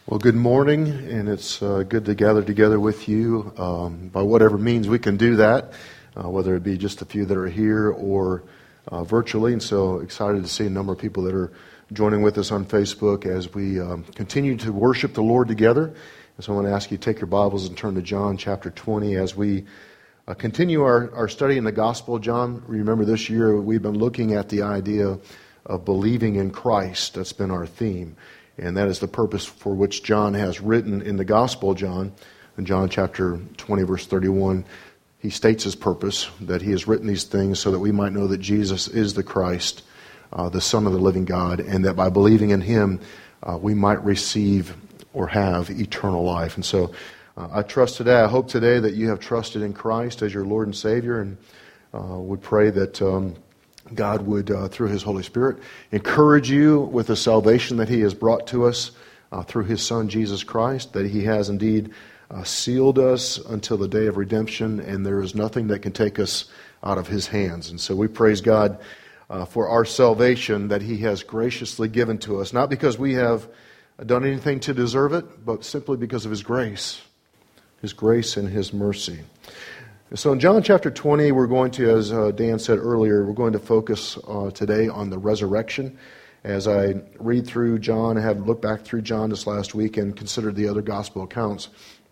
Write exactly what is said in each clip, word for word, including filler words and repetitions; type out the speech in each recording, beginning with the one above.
Well, good morning, and it's uh, good to gather together with you um, by whatever means we can do that, uh, whether it be just a few that are here or uh, virtually. And so excited to see a number of people that are joining with us on Facebook as we um, continue to worship the Lord together. And so I want to ask you to take your Bibles and turn to John chapter twenty as we uh, continue our, our study in the Gospel of John. Remember, this year we've been looking at the idea of believing in Christ. That's been our theme. And that is the purpose for which John has written in the Gospel of John. In John chapter twenty, verse thirty-one, he states his purpose, that he has written these things so that we might know that Jesus is the Christ, uh, the Son of the living God, and that by believing in him, uh, we might receive or have eternal life. And so uh, I trust today, I hope today that you have trusted in Christ as your Lord and Savior, and uh, would pray that Um, God would, uh, through His Holy Spirit, encourage you with the salvation that He has brought to us uh, through His Son, Jesus Christ, that He has indeed uh, sealed us until the day of redemption, and there is nothing that can take us out of His hands. And so we praise God uh, for our salvation that He has graciously given to us, not because we have done anything to deserve it, but simply because of His grace, His grace and His mercy. So in John chapter twenty, we're going to, as uh, Dan said earlier, we're going to focus uh, today on the resurrection. As I read through John, I have looked back through John this last week and considered the other gospel accounts.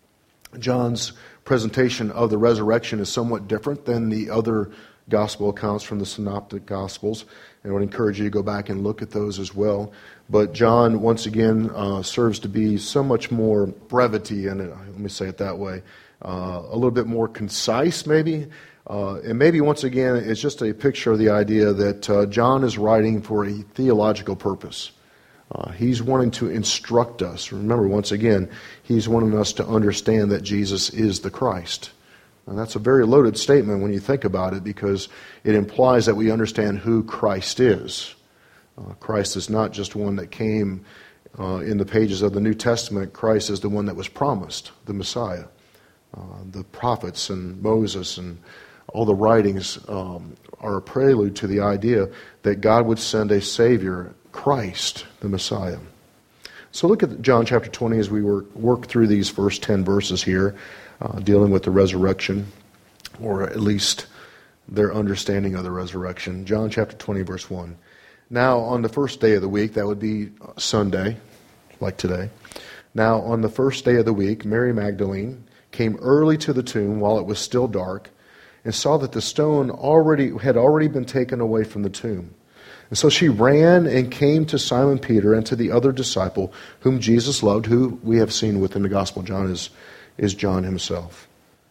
John's presentation of the resurrection is somewhat different than the other gospel accounts from the synoptic gospels. And I would encourage you to go back and look at those as well. But John, once again, uh, serves to be so much more brevity in it. Let me say it that way. Uh, a little bit more concise, maybe. Uh, and maybe, once again, it's just a picture of the idea that uh, John is writing for a theological purpose. Uh, he's wanting to instruct us. Remember, once again, he's wanting us to understand that Jesus is the Christ. And that's a very loaded statement when you think about it, because it implies that we understand who Christ is. Uh, Christ is not just one that came uh, in the pages of the New Testament. Christ is the one that was promised, the Messiah. Uh, the prophets and Moses and all the writings um, are a prelude to the idea that God would send a Savior, Christ, the Messiah. So look at John chapter twenty as we work, work through these first ten verses here, uh, dealing with the resurrection, or at least their understanding of the resurrection. John chapter twenty, verse one. Now on the first day of the week, that would be Sunday, like today. Now on the first day of the week, Mary Magdalene came early to the tomb while it was still dark, and saw that the stone already had already been taken away from the tomb. And so she ran and came to Simon Peter and to the other disciple whom Jesus loved, who we have seen within the Gospel of John is, is John himself,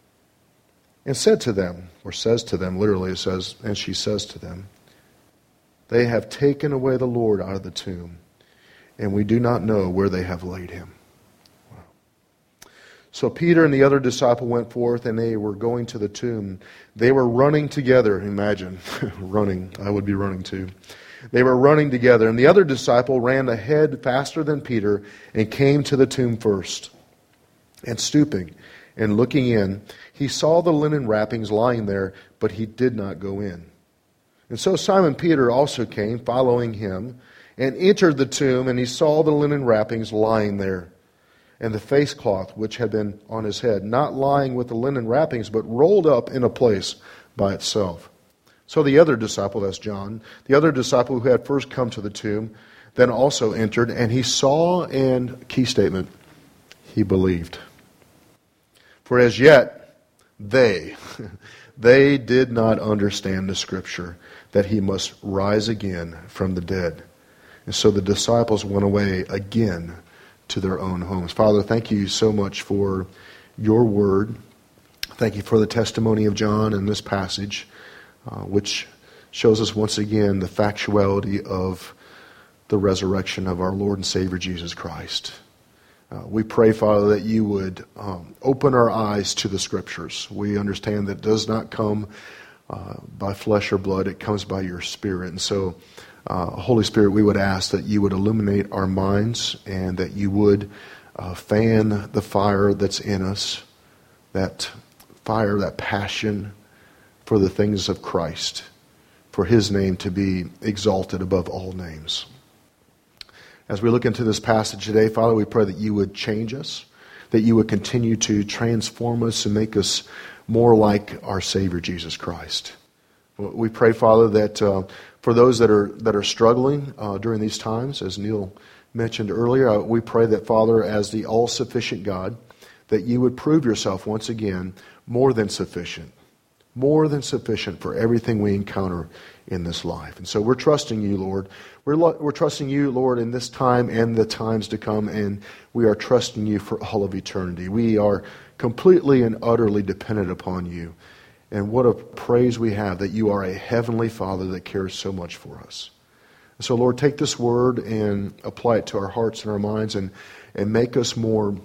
and said to them, or says to them, literally it says, and she says to them, "They have taken away the Lord out of the tomb, and we do not know where they have laid him." So Peter and the other disciple went forth, and they were going to the tomb. They were running together. Imagine, running. I would be running too. They were running together. And the other disciple ran ahead faster than Peter and came to the tomb first. And stooping and looking in, he saw the linen wrappings lying there, but he did not go in. And so Simon Peter also came, following him, and entered the tomb, and he saw the linen wrappings lying there, and the face cloth which had been on his head, not lying with the linen wrappings, but rolled up in a place by itself. So the other disciple, that's John, the other disciple who had first come to the tomb, then also entered, and he saw, and, key statement, he believed. For as yet, they, they did not understand the scripture, that he must rise again from the dead. And so the disciples went away again to their own homes. Father, thank you so much for your word. Thank you for the testimony of John in this passage, uh, which shows us once again the factuality of the resurrection of our Lord and Savior Jesus Christ. Uh, we pray, Father, that you would um, open our eyes to the scriptures. We understand that it does not come uh, by flesh or blood, it comes by your Spirit. And so Uh, Holy Spirit, we would ask that you would illuminate our minds and that you would uh, fan the fire that's in us, that fire, that passion for the things of Christ, for his name to be exalted above all names. As we look into this passage today, Father, we pray that you would change us, that you would continue to transform us and make us more like our Savior, Jesus Christ. We pray, Father, that uh, for those that are that are struggling uh, during these times, as Neil mentioned earlier, uh, we pray that, Father, as the all-sufficient God, that you would prove yourself once again more than sufficient, more than sufficient for everything we encounter in this life. And so we're trusting you, Lord. We're, lo- we're trusting you, Lord, in this time and the times to come, and we are trusting you for all of eternity. We are completely and utterly dependent upon you. And what a praise we have that you are a heavenly Father that cares so much for us. So, Lord, take this word and apply it to our hearts and our minds and, and make us more,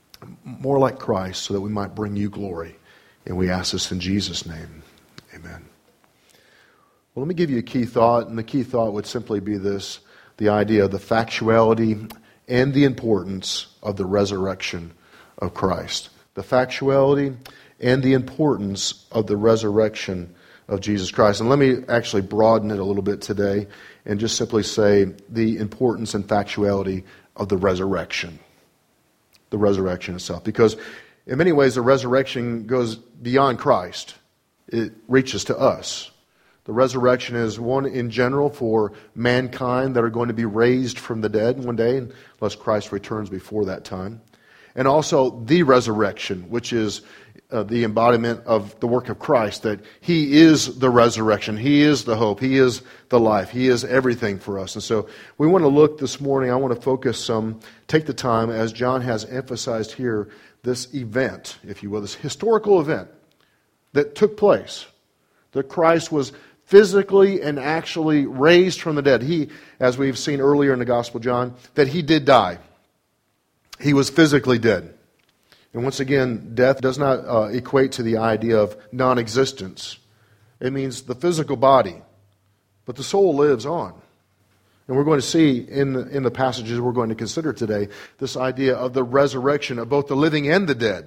more like Christ so that we might bring you glory. And we ask this in Jesus' name. Amen. Well, let me give you a key thought, and the key thought would simply be this, the idea of the factuality and the importance of the resurrection of Christ. The factuality and the importance of the resurrection of Jesus Christ. And let me actually broaden it a little bit today and just simply say the importance and factuality of the resurrection. The resurrection itself. Because in many ways the resurrection goes beyond Christ. It reaches to us. The resurrection is one in general for mankind that are going to be raised from the dead one day, unless Christ returns before that time. And also the resurrection, which is uh, the embodiment of the work of Christ, that He is the resurrection, He is the hope, He is the life, He is everything for us. And so we want to look this morning, I want to focus some, take the time, as John has emphasized here, this event, if you will, this historical event that took place, that Christ was physically and actually raised from the dead. He, as we've seen earlier in the Gospel of John, that He did die. He was physically dead. And once again, death does not uh, equate to the idea of non-existence. It means the physical body. But the soul lives on. And we're going to see in the, in the passages we're going to consider today this idea of the resurrection of both the living and the dead.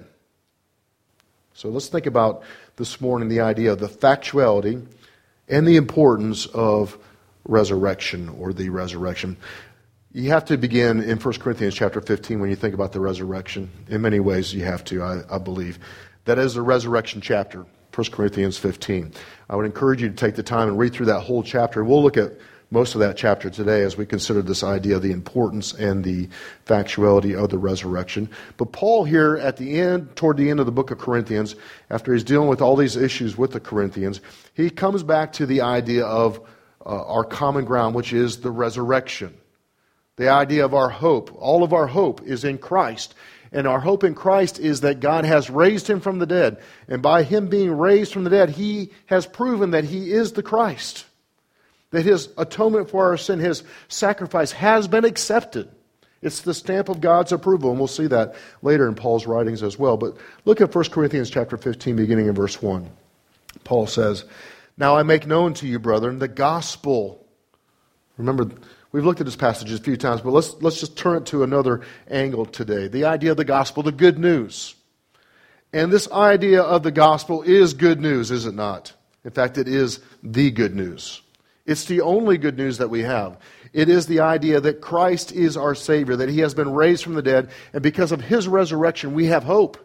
So let's think about this morning the idea of the factuality and the importance of resurrection or the resurrection. You have to begin in First Corinthians chapter fifteen when you think about the resurrection. In many ways you have to, I, I believe. That is the resurrection chapter, First Corinthians fifteen. I would encourage you to take the time and read through that whole chapter. We'll look at most of that chapter today as we consider this idea of the importance and the factuality of the resurrection. But Paul here at the end, toward the end of the book of Corinthians, after he's dealing with all these issues with the Corinthians, he comes back to the idea of uh, our common ground, which is the resurrection. The idea of our hope. All of our hope is in Christ. And our hope in Christ is that God has raised Him from the dead. And by Him being raised from the dead, He has proven that He is the Christ. That His atonement for our sin, His sacrifice has been accepted. It's the stamp of God's approval, and we'll see that later in Paul's writings as well. But look at First Corinthians chapter fifteen, beginning in verse one. Paul says, "Now I make known to you, brethren, the gospel." Remember, we've looked at this passage a few times, but let's, let's just turn it to another angle today. The idea of the gospel, the good news. And this idea of the gospel is good news, is it not? In fact, it is the good news. It's the only good news that we have. It is the idea that Christ is our Savior, that He has been raised from the dead, and because of His resurrection, we have hope.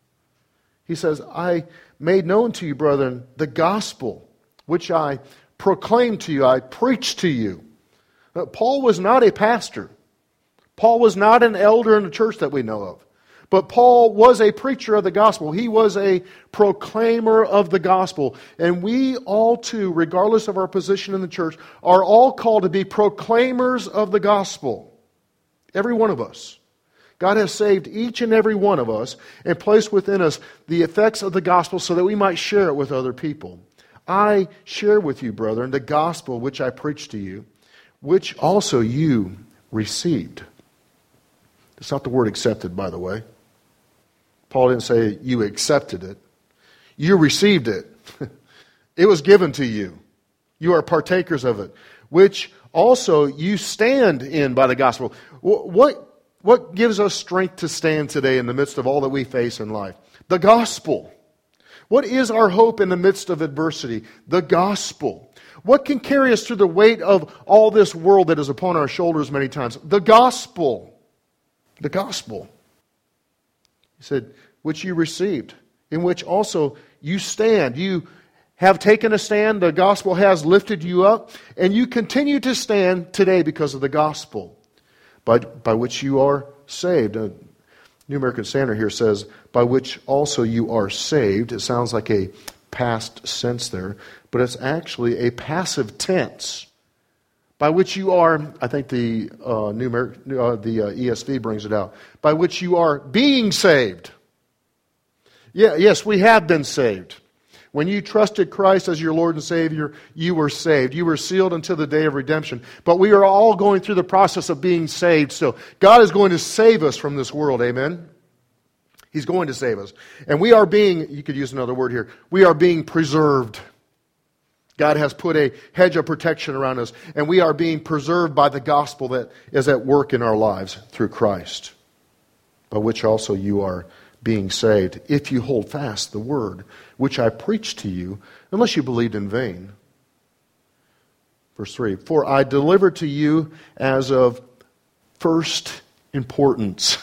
He says, "I made known to you, brethren, the gospel, which I proclaimed to you, I preached to you." Now, Paul was not a pastor. Paul was not an elder in the church that we know of. But Paul was a preacher of the gospel. He was a proclaimer of the gospel. And we all too, regardless of our position in the church, are all called to be proclaimers of the gospel. Every one of us. God has saved each and every one of us and placed within us the effects of the gospel so that we might share it with other people. I share with you, brethren, the gospel which I preached to you, which also you received. It's not the word accepted, by the way. Paul didn't say you accepted it. You received it. It was given to you. You are partakers of it, which also you stand in by the gospel. What, what gives us strength to stand today in the midst of all that we face in life? The gospel. What is our hope in the midst of adversity? The gospel. What can carry us through the weight of all this world that is upon our shoulders many times? The gospel. The gospel. He said, which you received, in which also you stand. You have taken a stand. The gospel has lifted you up. And you continue to stand today because of the gospel, by, by which you are saved. Uh, New American Standard here says, by which also you are saved. It sounds like a past sense there, but it's actually a passive tense. By which you are, I think the uh, New Amer- uh, the uh, E S V brings it out, by which you are being saved. Yeah, yes, we have been saved. When you trusted Christ as your Lord and Savior, you were saved. You were sealed until the day of redemption. But we are all going through the process of being saved still. God is going to save us from this world, amen? He's going to save us. And we are being, you could use another word here, we are being preserved. God has put a hedge of protection around us, and we are being preserved by the gospel that is at work in our lives through Christ, by which also you are being saved, if you hold fast the word which I preached to you, unless you believed in vain. Verse three, for I delivered to you as of first importance.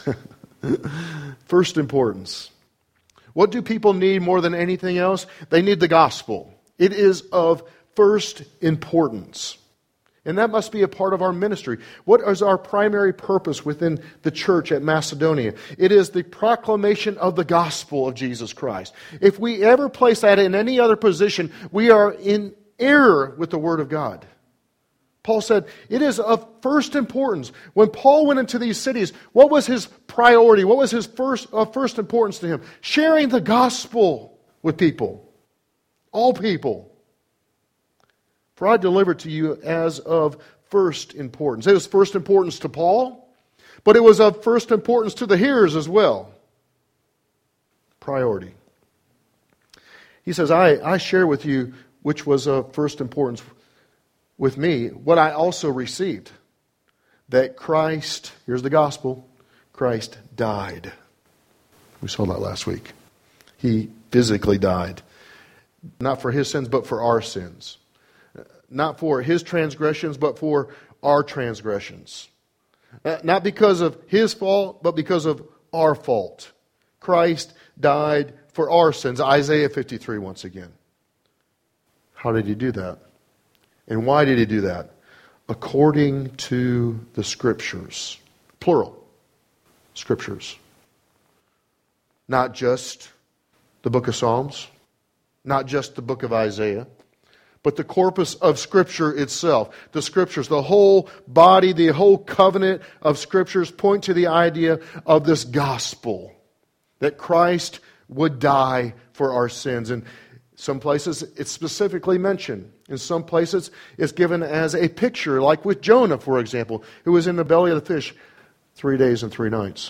First importance. What do people need more than anything else? They need the gospel. It is of first importance. And that must be a part of our ministry. What is our primary purpose within the church at Macedonia? It is the proclamation of the gospel of Jesus Christ. If we ever place that in any other position, we are in error with the Word of God. Paul said, it is of first importance. When Paul went into these cities, what was his priority? What was his first of first importance to him? Sharing the gospel with people. All people. For I delivered to you as of first importance. It was first importance to Paul, but it was of first importance to the hearers as well. Priority. He says, I, I share with you, which was of first importance with me, what I also received. That Christ, here's the gospel, Christ died. We saw that last week. He physically died. Not for his sins, but for our sins. Not for his transgressions, but for our transgressions. Not because of his fault, but because of our fault. Christ died for our sins. Isaiah fifty-three once again. How did he do that? And why did he do that? According to the Scriptures. Plural. Scriptures. Not just the book of Psalms. Not just the book of Isaiah. But the corpus of Scripture itself. The Scriptures, the whole body, the whole covenant of Scriptures point to the idea of this gospel. That Christ would die for our sins. And some places it's specifically mentioned. In some places it's given as a picture, like with Jonah, for example, who was in the belly of the fish three days and three nights.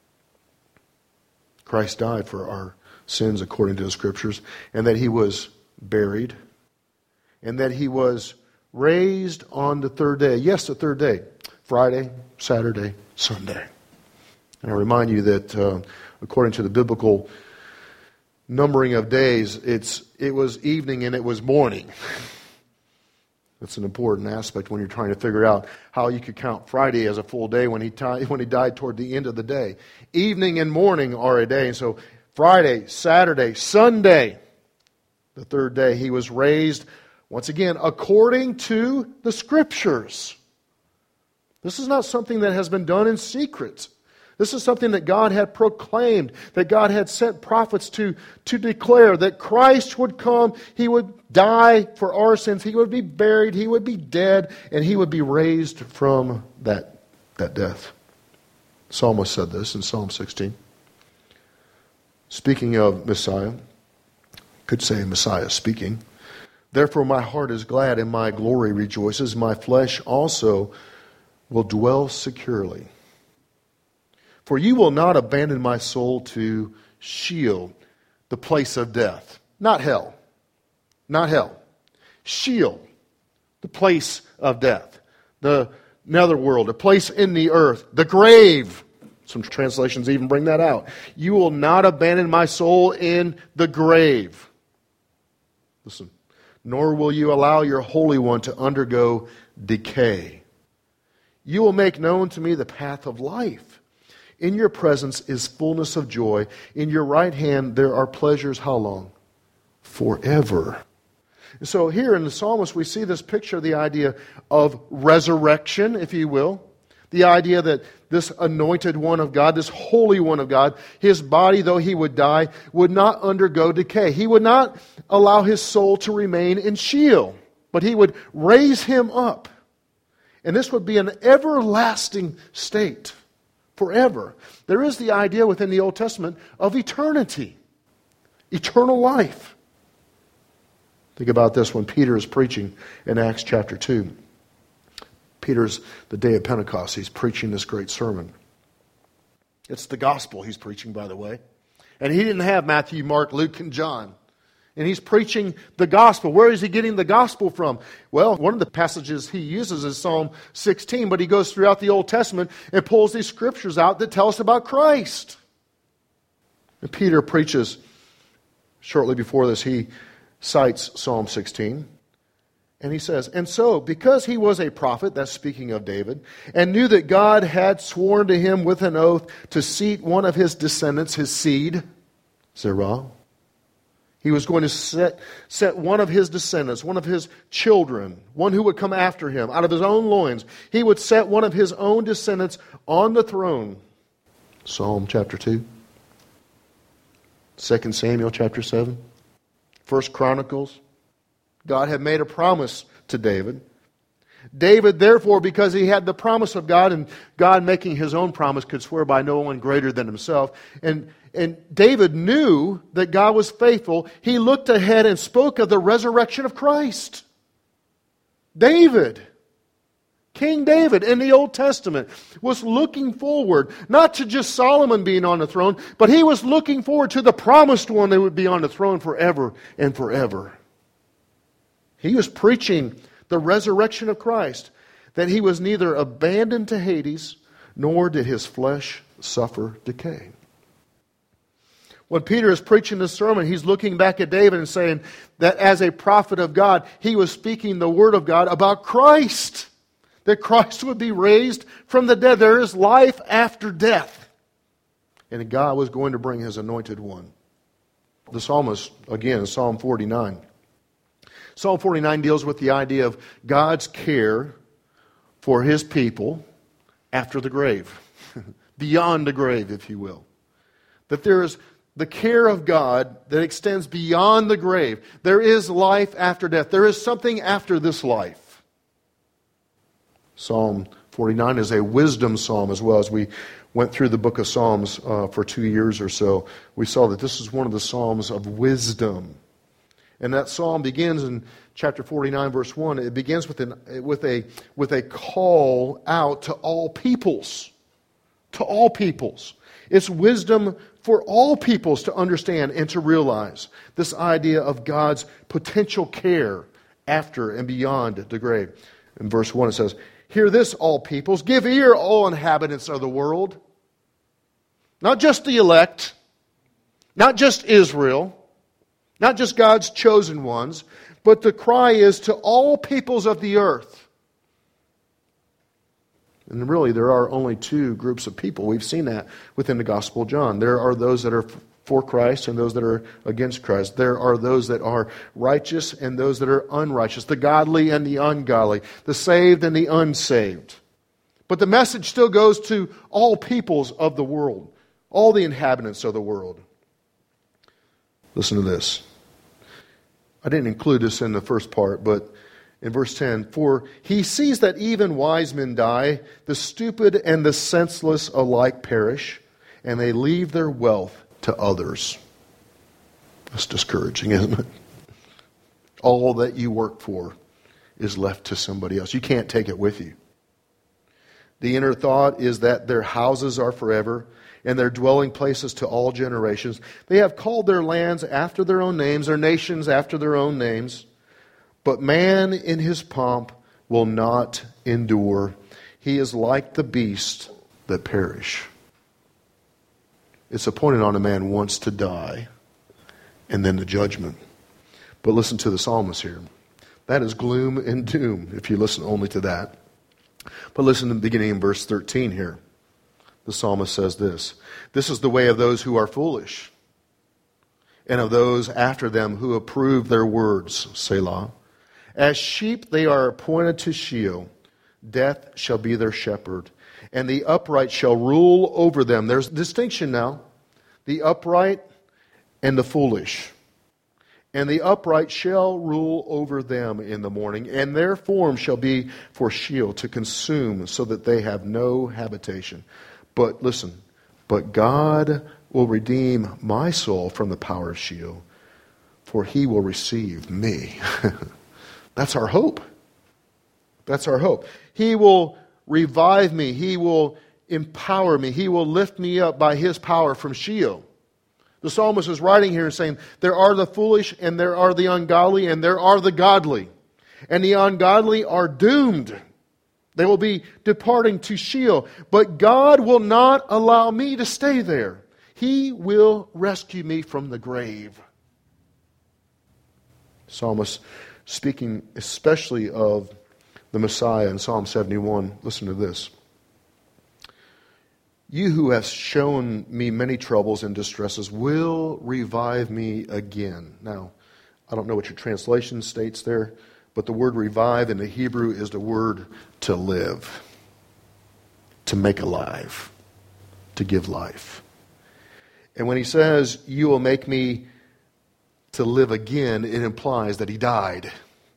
Christ died for our sins according to the Scriptures, and that he was buried, and that he was raised on the third day. Yes, the third day. Friday, Saturday, Sunday. And I remind you that uh, according to the biblical numbering of days, it's it was evening and it was morning. That's an important aspect when you're trying to figure out how you could count Friday as a full day when he t- when he died toward the end of the day. Evening and morning are a day. And so Friday, Saturday, Sunday, the third day, he was raised, once again, according to the Scriptures. This is not something that has been done in secret. This is something that God had proclaimed, that God had sent prophets to, to declare that Christ would come, he would die for our sins, he would be buried, he would be dead, and he would be raised from that, that death. The psalmist said this in Psalm sixteen. Speaking of Messiah, could say Messiah speaking. Therefore my heart is glad and my glory rejoices. My flesh also will dwell securely. For you will not abandon my soul to Sheol, the place of death. Not hell. Not hell. Sheol, the place of death. The netherworld, a place in the earth. The grave. Some translations even bring that out. You will not abandon my soul in the grave. Listen, nor will you allow your Holy One to undergo decay. You will make known to me the path of life. In your presence is fullness of joy. In your right hand there are pleasures, how long? Forever. And so here in the psalmist we see this picture of the idea of resurrection, if you will. The idea that this anointed one of God, this holy one of God, his body, though he would die, would not undergo decay. He would not allow his soul to remain in Sheol, but he would raise him up. And this would be an everlasting state, forever. There is the idea within the Old Testament of eternity, eternal life. Think about this when Peter is preaching in Acts chapter two. Peter's the day of Pentecost. He's preaching this great sermon. It's the gospel he's preaching, by the way. And he didn't have Matthew, Mark, Luke, and John. And he's preaching the gospel. Where is he getting the gospel from? Well, one of the passages he uses is Psalm sixteen, but he goes throughout the Old Testament and pulls these scriptures out that tell us about Christ. And Peter preaches, shortly before this, he cites Psalm sixteen. And he says, and so, because he was a prophet, that's speaking of David, and knew that God had sworn to him with an oath to seat one of his descendants, his seed, Zerah. He was going to set, set one of his descendants, one of his children, one who would come after him, out of his own loins. He would set one of his own descendants on the throne. Psalm chapter two. Second Samuel chapter seven. First Chronicles. God had made a promise to David. David, therefore, because he had the promise of God, and God making his own promise, could swear by no one greater than himself. And, and David knew that God was faithful. He looked ahead and spoke of the resurrection of Christ. David, King David in the Old Testament, was looking forward, not to just Solomon being on the throne, but he was looking forward to the promised one that would be on the throne forever and forever. He was preaching the resurrection of Christ, that he was neither abandoned to Hades, nor did his flesh suffer decay. When Peter is preaching this sermon, he's looking back at David and saying that as a prophet of God, he was speaking the word of God about Christ, that Christ would be raised from the dead. There is life after death. And God was going to bring his anointed one. The psalmist, again, Psalm forty-nine. Psalm forty-nine deals with the idea of God's care for his people after the grave, beyond the grave, if you will. That there is the care of God that extends beyond the grave. There is life after death. There is something after this life. Psalm forty-nine is a wisdom psalm as well. As we went through the book of Psalms uh, for two years or so, we saw that this is one of the psalms of wisdom. And that psalm begins in chapter forty-nine, verse one. It begins with, an, with, a, with a call out to all peoples. To all peoples. It's wisdom for all peoples to understand and to realize this idea of God's potential care after and beyond the grave. In verse one it says, hear this, all peoples. Give ear, all inhabitants of the world. Not just the elect. Not just Israel. Not just God's chosen ones, but the cry is to all peoples of the earth. And really, there are only two groups of people. We've seen that within the Gospel of John. There are those that are for Christ and those that are against Christ. There are those that are righteous and those that are unrighteous. The godly and the ungodly. The saved and the unsaved. But the message still goes to all peoples of the world. All the inhabitants of the world. Listen to this. I didn't include this in the first part, but in verse ten, for he sees that even wise men die, the stupid and the senseless alike perish, and they leave their wealth to others. That's discouraging, isn't it? All that you work for is left to somebody else. You can't take it with you. The inner thought is that their houses are forever, and their dwelling places to all generations. They have called their lands after their own names, their nations after their own names. But man in his pomp will not endure. He is like the beasts that perish. It's appointed on a man once to die, and then the judgment. But listen to the psalmist here. That is gloom and doom if you listen only to that. But listen to the beginning in verse thirteen here. The psalmist says this, "This is the way of those who are foolish, and of those after them who approve their words, Selah. As sheep they are appointed to Sheol. Death shall be their shepherd, and the upright shall rule over them." There's a distinction now. The upright and the foolish. "And the upright shall rule over them in the morning, and their form shall be for Sheol to consume, so that they have no habitation. But listen, but God will redeem my soul from the power of Sheol, for he will receive me." That's our hope. That's our hope. He will revive me. He will empower me. He will lift me up by his power from Sheol. The psalmist is writing here and saying, there are the foolish and there are the ungodly and there are the godly. And the ungodly are doomed. They will be departing to Sheol. But God will not allow me to stay there. He will rescue me from the grave. Psalmist speaking especially of the Messiah in Psalm seventy-one. Listen to this. "You who have shown me many troubles and distresses will revive me again." Now, I don't know what your translation states there, but the word revive in the Hebrew is the word to live, to make alive, to give life. And when he says, "You will make me to live again," it implies that he died.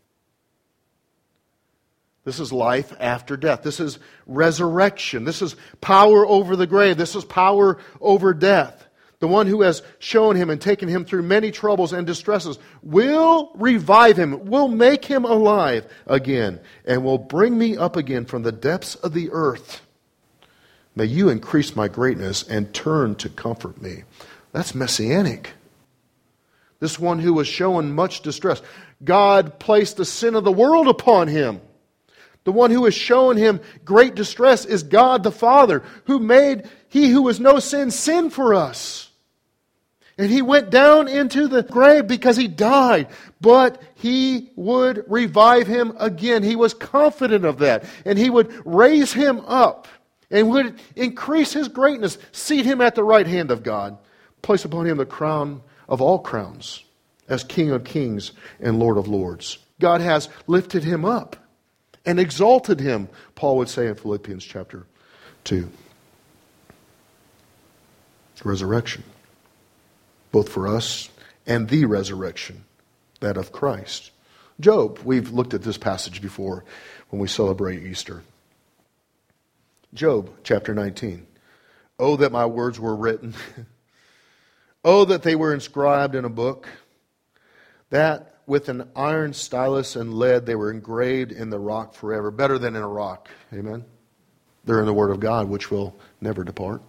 This is life after death. This is resurrection. This is power over the grave. This is power over death. The one who has shown him and taken him through many troubles and distresses will revive him, will make him alive again, and will bring me up again from the depths of the earth. May you increase my greatness and turn to comfort me. That's messianic. This one who was shown much distress. God placed the sin of the world upon him. The one who has shown him great distress is God the Father, who made he who was no sin, sin for us. And he went down into the grave because he died. But he would revive him again. He was confident of that. And he would raise him up and would increase his greatness, seat him at the right hand of God, place upon him the crown of all crowns as King of kings and Lord of lords. God has lifted him up and exalted him, Paul would say in Philippians chapter two. Resurrection. Both for us and the resurrection, that of Christ. Job, we've looked at this passage before when we celebrate Easter. Job chapter nineteen. "Oh, that my words were written. Oh, that they were inscribed in a book. That with an iron stylus and lead they were engraved in the rock forever." Better than in a rock. Amen. They're in the Word of God, which will never depart.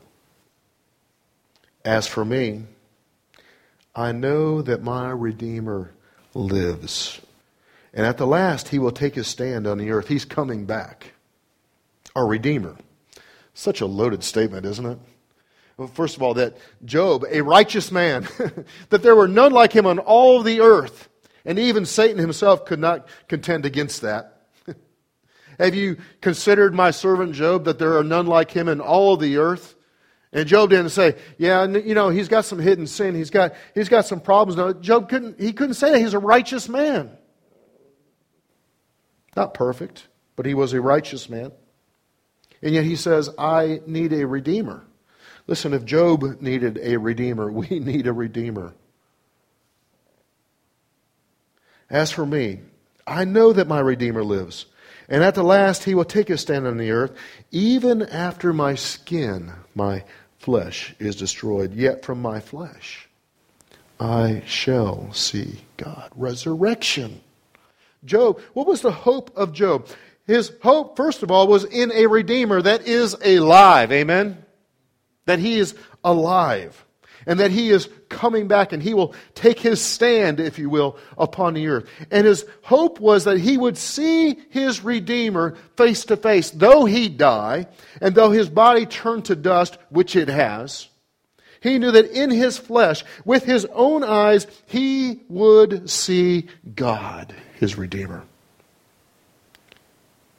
"As for me, I know that my Redeemer lives. And at the last he will take his stand on the earth." He's coming back. Our Redeemer. Such a loaded statement, isn't it? Well, first of all, that Job, a righteous man, that there were none like him on all of the earth. And even Satan himself could not contend against that. "Have you considered my servant Job, that there are none like him in all of the earth?" And Job didn't say, yeah, you know, he's got some hidden sin. He's got he's got some problems. No, Job couldn't, he couldn't say that. He's a righteous man. Not perfect, but he was a righteous man. And yet he says, I need a redeemer. Listen, if Job needed a redeemer, we need a redeemer. "As for me, I know that my Redeemer lives, and at the last he will take his stand on the earth. Even after my skin, my flesh is destroyed, yet from my flesh I shall see God." Resurrection. Job, what was the hope of Job? His hope, first of all, was in a Redeemer that is alive. Amen? That he is alive. And that he is coming back and he will take his stand, if you will, upon the earth. And his hope was that he would see his Redeemer face to face, though he die, and though his body turn to dust, which it has. He knew that in his flesh, with his own eyes, he would see God, his Redeemer.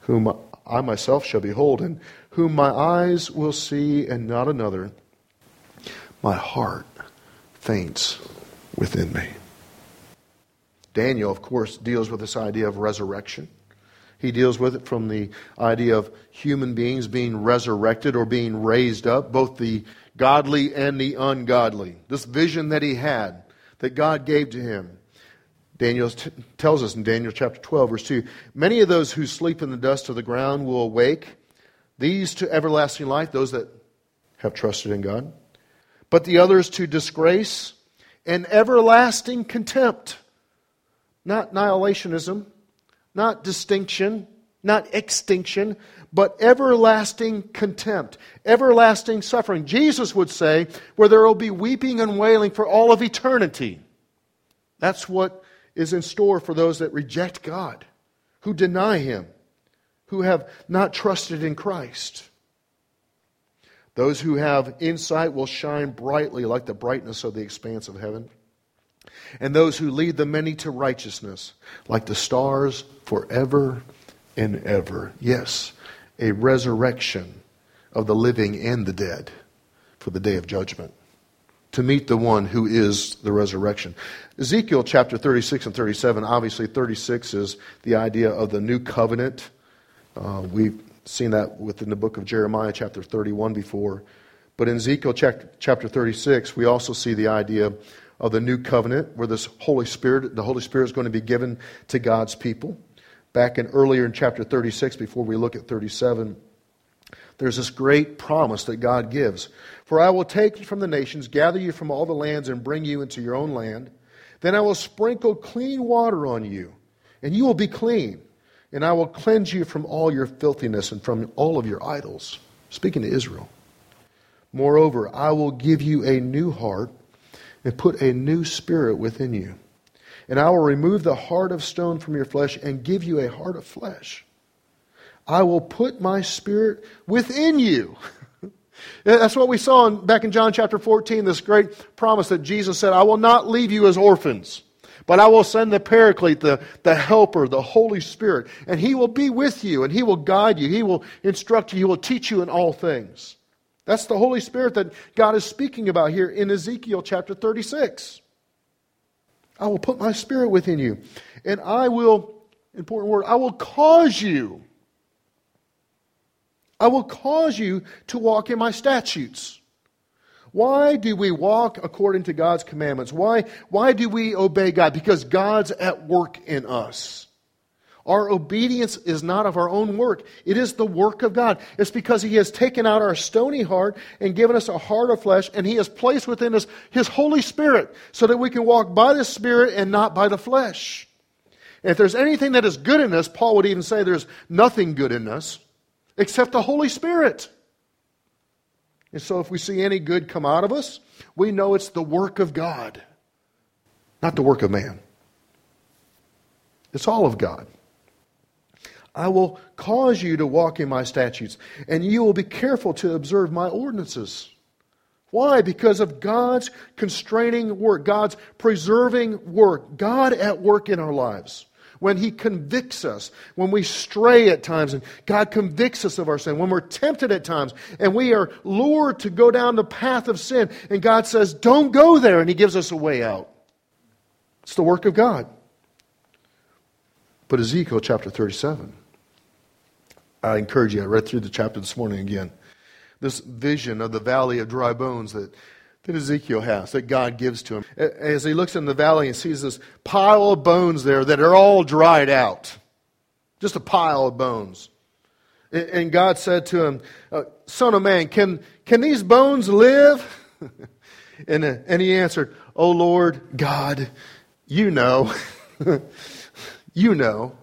whom I myself shall behold, and whom my eyes will see and not another, my heart faints within me. Daniel, of course, deals with this idea of resurrection. He deals with it from the idea of human beings being resurrected or being raised up, both the godly and the ungodly. This vision that he had, that God gave to him. Daniel t- tells us in Daniel chapter twelve, verse two, many of those who sleep in the dust of the ground will awake, these to everlasting life, those that have trusted in God, but the others to disgrace and everlasting contempt. Not annihilationism, not distinction, not extinction, but everlasting contempt, everlasting suffering. Jesus would say, where there will be weeping and wailing for all of eternity. That's what is in store for those that reject God, who deny Him, who have not trusted in Christ. Those who have insight will shine brightly like the brightness of the expanse of heaven. And those who lead the many to righteousness, like the stars forever and ever. Yes, a resurrection of the living and the dead for the day of judgment, to meet the one who is the resurrection. Ezekiel chapter thirty-six and thirty-seven, obviously thirty-six is the idea of the new covenant. Uh, we've seen that within the book of Jeremiah chapter thirty-one before. But in Ezekiel chapter thirty-six, we also see the idea of the new covenant, where this Holy Spirit, the Holy Spirit is going to be given to God's people. Back in earlier in chapter thirty-six, before we look at thirty-seven, there's this great promise that God gives. For I will take you from the nations, gather you from all the lands, and bring you into your own land. Then I will sprinkle clean water on you, and you will be clean. And I will cleanse you from all your filthiness and from all of your idols. Speaking to Israel. Moreover, I will give you a new heart, and put a new spirit within you. And I will remove the heart of stone from your flesh and give you a heart of flesh. I will put my spirit within you. That's what we saw in, back in John chapter fourteen, this great promise that Jesus said, I will not leave you as orphans, but I will send the Paraclete, the, the Helper, the Holy Spirit, and He will be with you, and He will guide you, He will instruct you, He will teach you in all things. That's the Holy Spirit that God is speaking about here in Ezekiel chapter thirty-six. I will put my spirit within you. And I will, important word, I will cause you. I will cause you to walk in my statutes. Why do we walk according to God's commandments? Why, why do we obey God? Because God's at work in us. Our obedience is not of our own work. It is the work of God. It's because He has taken out our stony heart and given us a heart of flesh, and He has placed within us His Holy Spirit so that we can walk by the Spirit and not by the flesh. And if there's anything that is good in us, Paul would even say there's nothing good in us except the Holy Spirit. And so if we see any good come out of us, we know it's the work of God, not the work of man. It's all of God. I will cause you to walk in my statutes, and you will be careful to observe my ordinances. Why? Because of God's constraining work, God's preserving work, God at work in our lives. When He convicts us, when we stray at times, and God convicts us of our sin, when we're tempted at times, and we are lured to go down the path of sin, and God says, don't go there, and He gives us a way out. It's the work of God. But Ezekiel chapter thirty-seven, I encourage you, I read through the chapter this morning again. This vision of the valley of dry bones that, that Ezekiel has, that God gives to him. As he looks in the valley and sees this pile of bones there that are all dried out. Just a pile of bones. And God said to him, Son of man, can, can these bones live? and, and he answered, O Lord God, you know. you know.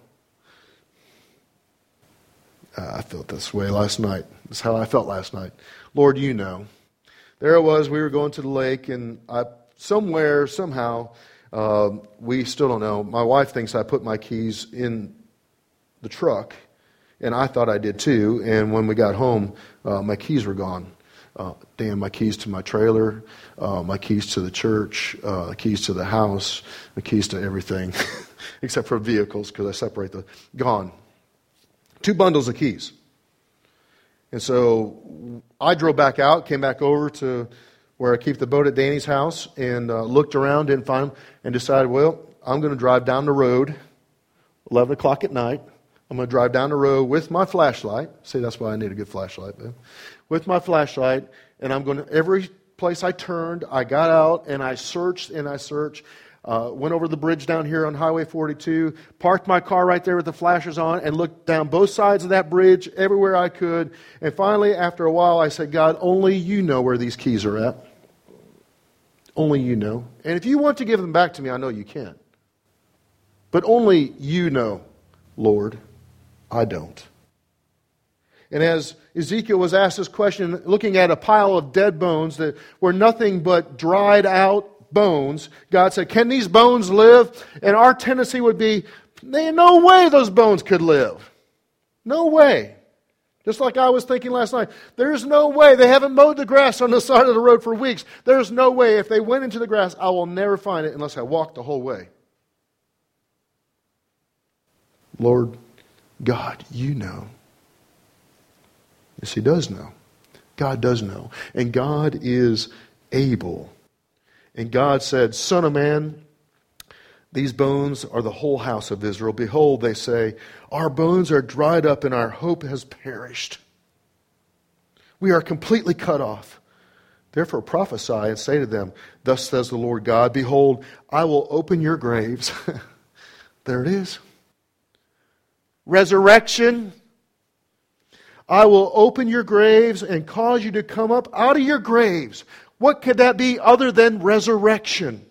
Uh, I felt this way last night. That's how I felt last night. Lord, you know. There it was. We were going to the lake, and I, somewhere, somehow, uh, we still don't know. My wife thinks I put my keys in the truck, and I thought I did too. And when we got home, uh, my keys were gone. Uh, damn, my keys to my trailer, uh, my keys to the church, uh, keys to the house, the keys to everything, except for vehicles, because I separate the gone. Two bundles of keys. And so I drove back out, came back over to where I keep the boat at Danny's house, and uh, looked around, didn't find them, and decided, well, I'm going to drive down the road, eleven o'clock at night. I'm going to drive down the road with my flashlight. See, that's why I need a good flashlight, man. With my flashlight, and I'm going to, every place I turned, I got out, and I searched, and I searched. Uh, went over the bridge down here on Highway forty-two, parked my car right there with the flashers on, and looked down both sides of that bridge everywhere I could. And finally, after a while, I said, God, only you know where these keys are at. Only you know. And if you want to give them back to me, I know you can. But only you know, Lord. I don't. And as Ezekiel was asked this question, looking at a pile of dead bones that were nothing but dried out bones, God said, can these bones live? And our tendency would be, no way those bones could live. No way. Just like I was thinking last night, there's no way. They haven't mowed the grass on the side of the road for weeks. There's no way. If they went into the grass, I will never find it unless I walk the whole way. Lord God, you know. Yes, He does know. God does know. And God is able. And God said, Son of man, these bones are the whole house of Israel. Behold, they say, our bones are dried up and our hope has perished. We are completely cut off. Therefore prophesy and say to them, thus says the Lord God, behold, I will open your graves. There it is. Resurrection. I will open your graves and cause you to come up out of your graves. What could that be other than resurrection?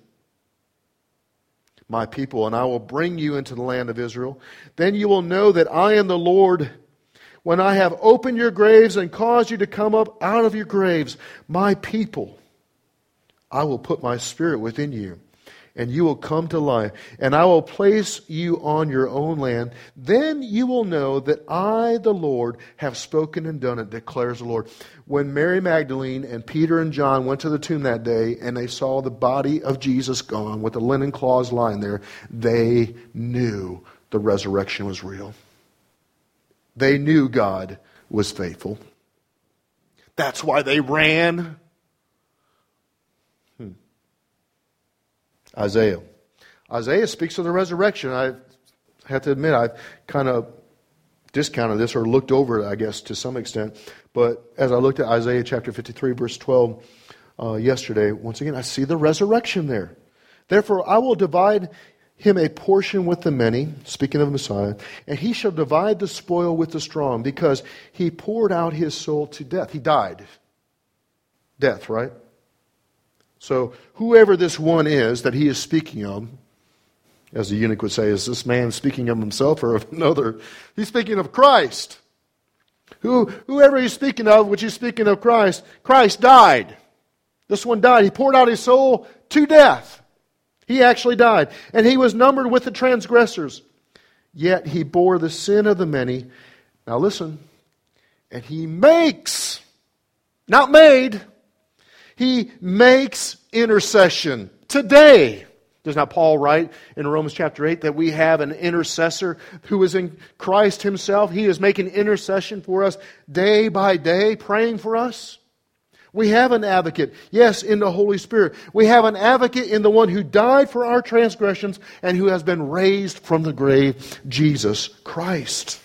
My people, and I will bring you into the land of Israel. Then you will know that I am the Lord when I have opened your graves and caused you to come up out of your graves. My people, I will put my spirit within you, and you will come to life, and I will place you on your own land. Then you will know that I, the Lord, have spoken and done it, declares the Lord. When Mary Magdalene and Peter and John went to the tomb that day, and they saw the body of Jesus gone with the linen cloths lying there, they knew the resurrection was real. They knew God was faithful. That's why they ran. Isaiah. Isaiah speaks of the resurrection. I have to admit, I've kind of discounted this or looked over it, I guess, to some extent. But as I looked at Isaiah chapter fifty-three, verse twelve uh, yesterday, once again, I see the resurrection there. Therefore, I will divide him a portion with the many, speaking of Messiah, and he shall divide the spoil with the strong, because he poured out his soul to death. He died. Death, right? So whoever this one is that he is speaking of, as the eunuch would say, is this man speaking of himself or of another? He's speaking of Christ. Who, whoever he's speaking of, which he's speaking of Christ, Christ died. This one died. He poured out his soul to death. He actually died. And he was numbered with the transgressors. Yet he bore the sin of the many. Now listen. And he makes, not made, He makes intercession today. Does not Paul write in Romans chapter eight that we have an intercessor who is in Christ Himself? He is making intercession for us day by day, praying for us. We have an advocate, yes, in the Holy Spirit. We have an advocate in the one who died for our transgressions and who has been raised from the grave, Jesus Christ.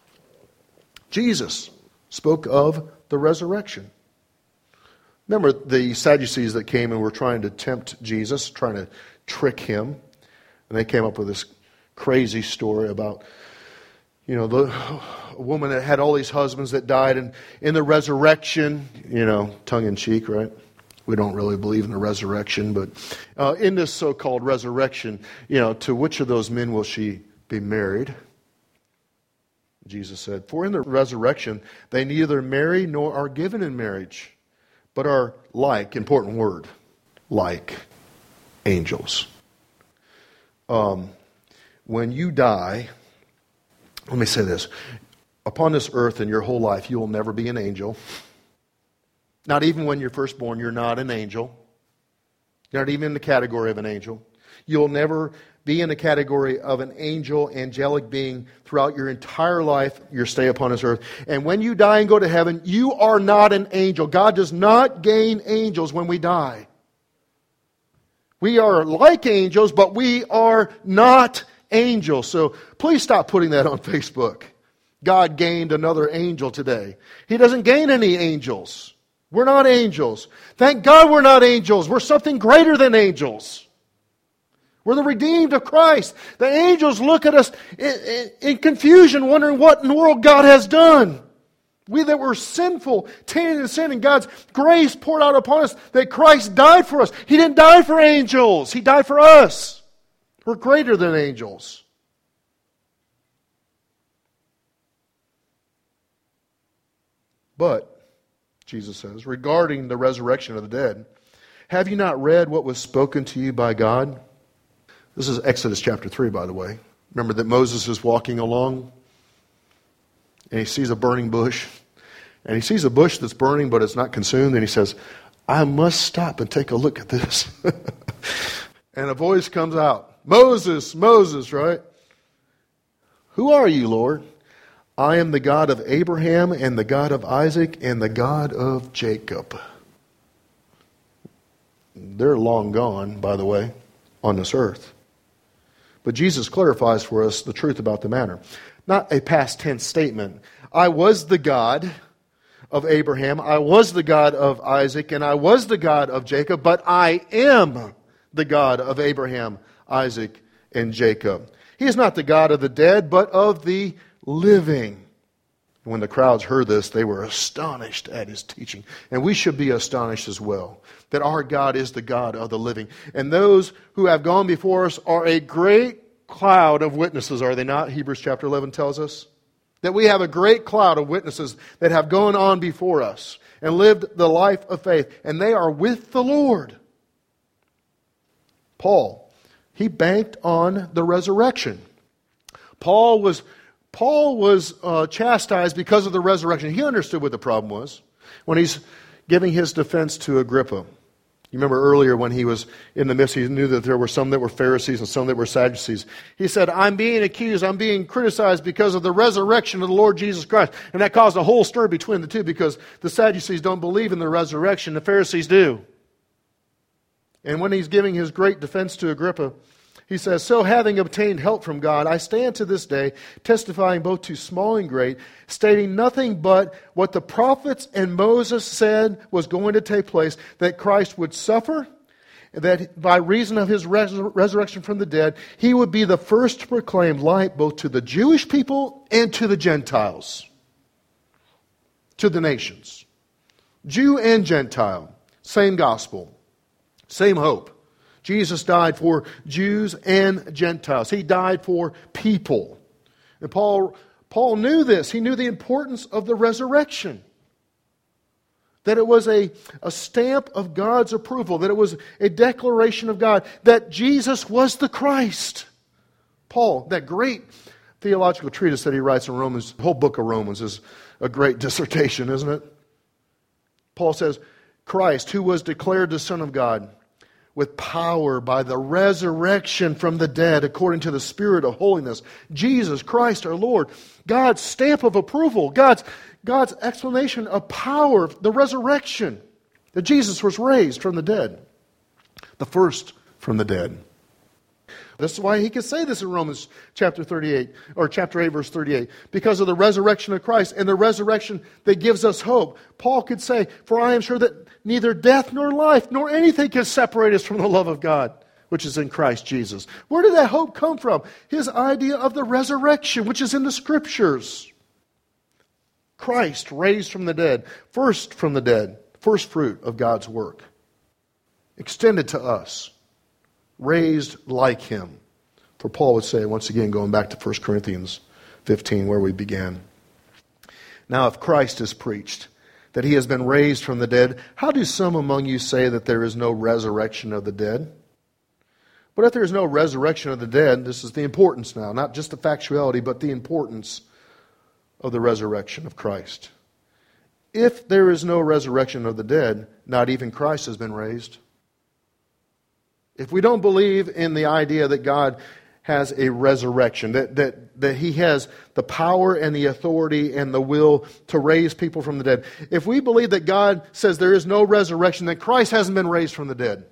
Jesus spoke of the resurrection. Remember the Sadducees that came and were trying to tempt Jesus, trying to trick Him. And they came up with this crazy story about, you know, the a woman that had all these husbands that died, and in the resurrection, you know, tongue in cheek, right? We don't really believe in the resurrection, but uh, in this so-called resurrection, you know, to which of those men will she be married? Jesus said, for in the resurrection, they neither marry nor are given in marriage, but are like, important word, like angels. Um, when you die, let me say this. Upon this earth in your whole life, you will never be an angel. Not even when you're first born, you're not an angel. You're not even in the category of an angel. You'll never be in the category of an angel, angelic being throughout your entire life, your stay upon this earth. And when you die and go to heaven, you are not an angel. God does not gain angels when we die. We are like angels, but we are not angels. So please stop putting that on Facebook. God gained another angel today. He doesn't gain any angels. We're not angels. Thank God we're not angels. We're something greater than angels. We're the redeemed of Christ. The angels look at us in, in, in confusion, wondering what in the world God has done. We that were sinful, tainted in sin, and God's grace poured out upon us, that Christ died for us. He didn't die for angels. He died for us. We're greater than angels. But, Jesus says, regarding the resurrection of the dead, have you not read what was spoken to you by God? This is Exodus chapter three, by the way. Remember that Moses is walking along and he sees a burning bush. And he sees a bush that's burning but it's not consumed. And he says, I must stop and take a look at this. And a voice comes out. Moses, Moses, right? Who are you, Lord? I am the God of Abraham and the God of Isaac and the God of Jacob. They're long gone, by the way, on this earth. But Jesus clarifies for us the truth about the matter. Not a past tense statement. I was the God of Abraham, I was the God of Isaac, and I was the God of Jacob, but I am the God of Abraham, Isaac, and Jacob. He is not the God of the dead, but of the living. When the crowds heard this, they were astonished at his teaching. And we should be astonished as well, that our God is the God of the living. And those who have gone before us are a great cloud of witnesses, are they not? Hebrews chapter eleven tells us that we have a great cloud of witnesses that have gone on before us and lived the life of faith. And they are with the Lord. Paul, he banked on the resurrection. Paul was... Paul was uh, chastised because of the resurrection. He understood what the problem was when he's giving his defense to Agrippa. You remember earlier when he was in the midst, he knew that there were some that were Pharisees and some that were Sadducees. He said, I'm being accused, I'm being criticized because of the resurrection of the Lord Jesus Christ. And that caused a whole stir between the two because the Sadducees don't believe in the resurrection, the Pharisees do. And when he's giving his great defense to Agrippa, he says, so having obtained help from God, I stand to this day, testifying both to small and great, stating nothing but what the prophets and Moses said was going to take place, that Christ would suffer, that by reason of his res- resurrection from the dead, he would be the first to proclaim light both to the Jewish people and to the Gentiles, to the nations. Jew and Gentile, same gospel, same hope. Jesus died for Jews and Gentiles. He died for people. And Paul, Paul knew this. He knew the importance of the resurrection. That it was a, a stamp of God's approval. That it was a declaration of God. That Jesus was the Christ. Paul, that great theological treatise that he writes in Romans, the whole book of Romans is a great dissertation, isn't it? Paul says, Christ, who was declared the Son of God, with power by the resurrection from the dead according to the Spirit of holiness. Jesus Christ our Lord. God's stamp of approval. God's, God's explanation of power. The resurrection. That Jesus was raised from the dead. The first from the dead. This is why he can say this in Romans chapter thirty-eight, or chapter eight, verse thirty-eight. Because of the resurrection of Christ and the resurrection that gives us hope. Paul could say, for I am sure that neither death nor life nor anything can separate us from the love of God, which is in Christ Jesus. Where did that hope come from? His idea of the resurrection, which is in the Scriptures. Christ raised from the dead, first from the dead, first fruit of God's work. Extended to us. Raised like him. For Paul would say, once again, going back to First Corinthians fifteen, where we began. Now, if Christ is preached, that he has been raised from the dead, how do some among you say that there is no resurrection of the dead? But if there is no resurrection of the dead, this is the importance now, not just the factuality, but the importance of the resurrection of Christ. If there is no resurrection of the dead, not even Christ has been raised. if we don't believe in the idea that God has a resurrection, that, that, that He has the power and the authority and the will to raise people from the dead, if we believe that God says there is no resurrection, then Christ hasn't been raised from the dead.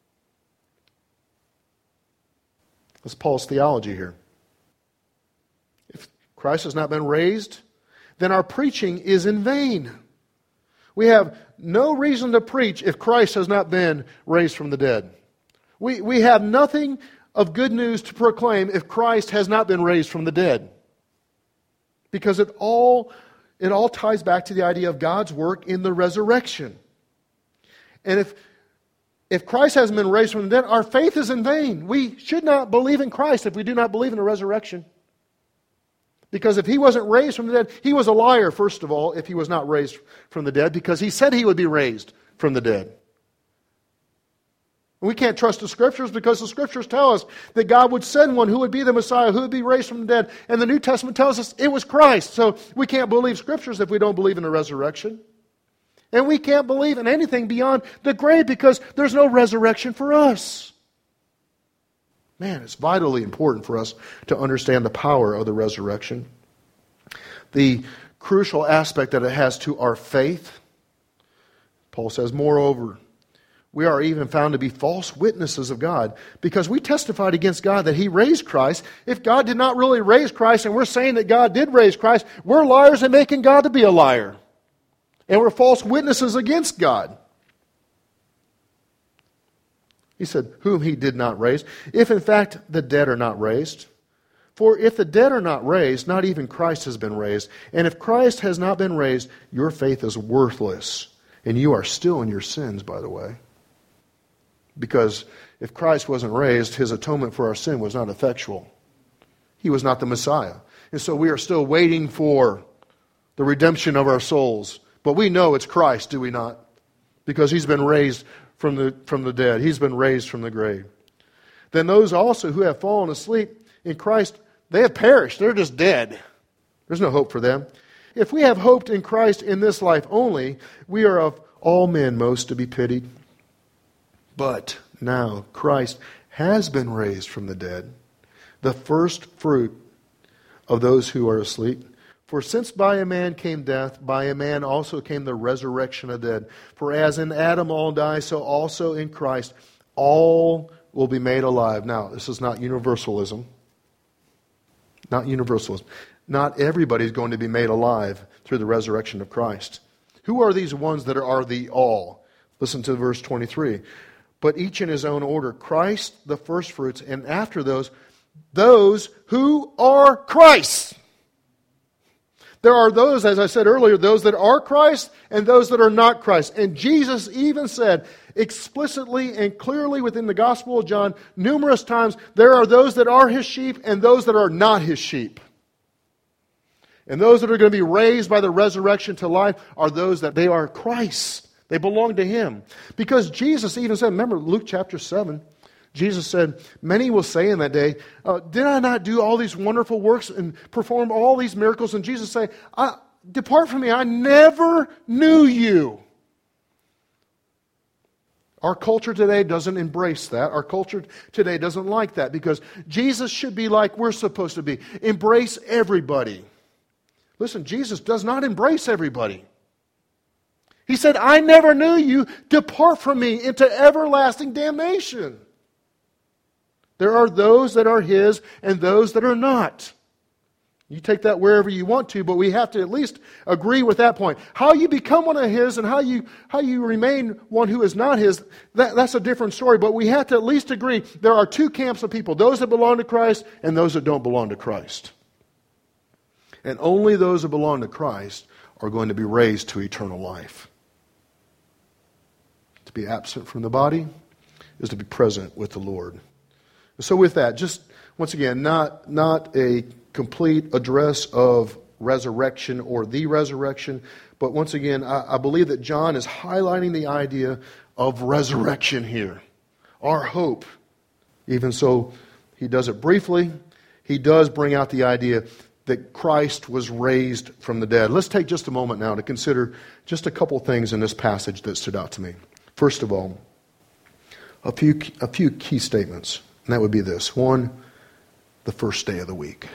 That's Paul's theology here. If Christ has not been raised, then our preaching is in vain. We have no reason to preach if Christ has not been raised from the dead. We, we have nothing of good news to proclaim if Christ has not been raised from the dead. Because it all, it all ties back to the idea of God's work in the resurrection. And if, if Christ hasn't been raised from the dead, our faith is in vain. We should not believe in Christ if we do not believe in the resurrection. Because if He wasn't raised from the dead, He was a liar, first of all, if He was not raised from the dead, because He said He would be raised from the dead. We can't trust the Scriptures because the Scriptures tell us that God would send one who would be the Messiah, who would be raised from the dead. And the New Testament tells us it was Christ. So we can't believe Scriptures if we don't believe in the resurrection. And we can't believe in anything beyond the grave because there's no resurrection for us. Man, it's vitally important for us to understand the power of the resurrection. The crucial aspect that it has to our faith. Paul says, moreover, we are even found to be false witnesses of God because we testified against God that He raised Christ. If God did not really raise Christ and we're saying that God did raise Christ, we're liars and making God to be a liar. And we're false witnesses against God. He said, whom He did not raise, if in fact the dead are not raised. For if the dead are not raised, not even Christ has been raised. And if Christ has not been raised, your faith is worthless. And you are still in your sins, by the way. Because if Christ wasn't raised, His atonement for our sin was not effectual. He was not the Messiah. And so we are still waiting for the redemption of our souls. But we know it's Christ, do we not? Because He's been raised from the, from the dead. He's been raised from the grave. Then those also who have fallen asleep in Christ, they have perished. They're just dead. There's no hope for them. If we have hoped in Christ in this life only, we are of all men most to be pitied. But now Christ has been raised from the dead, the first fruit of those who are asleep. For since by a man came death, by a man also came the resurrection of the dead. For as in Adam all die, so also in Christ all will be made alive. Now, this is not universalism. Not universalism. Not everybody is going to be made alive through the resurrection of Christ. Who are these ones that are the all? Listen to verse twenty-three. But each in his own order. Christ, the firstfruits, and after those, those who are Christ. There are those, as I said earlier, those that are Christ and those that are not Christ. And Jesus even said explicitly and clearly within the Gospel of John numerous times, there are those that are His sheep and those that are not His sheep. And those that are going to be raised by the resurrection to life are those that they are Christ. They belong to Him. Because Jesus even said, remember Luke chapter seven, Jesus said, many will say in that day, uh, did I not do all these wonderful works and perform all these miracles? And Jesus say, I, depart from me, I never knew you. Our culture today doesn't embrace that. Our culture today doesn't like that because Jesus should be like we're supposed to be. Embrace everybody. Listen, Jesus does not embrace everybody. He said, I never knew you. Depart from me into everlasting damnation. There are those that are His and those that are not. You take that wherever you want to, but we have to at least agree with that point. How you become one of His and how you how you remain one who is not His, that, that's a different story. But we have to at least agree there are two camps of people, those that belong to Christ and those that don't belong to Christ. And only those that belong to Christ are going to be raised to eternal life. To be absent from the body is to be present with the Lord. So with that, just once again, not, not a complete address of resurrection or the resurrection, but once again, I, I believe that John is highlighting the idea of resurrection here. Our hope. Even so, he does it briefly. He does bring out the idea that Christ was raised from the dead. Let's take just a moment now to consider just a couple things in this passage that stood out to me. First of all, a few, a few key statements. And that would be this. One, the first day of the week.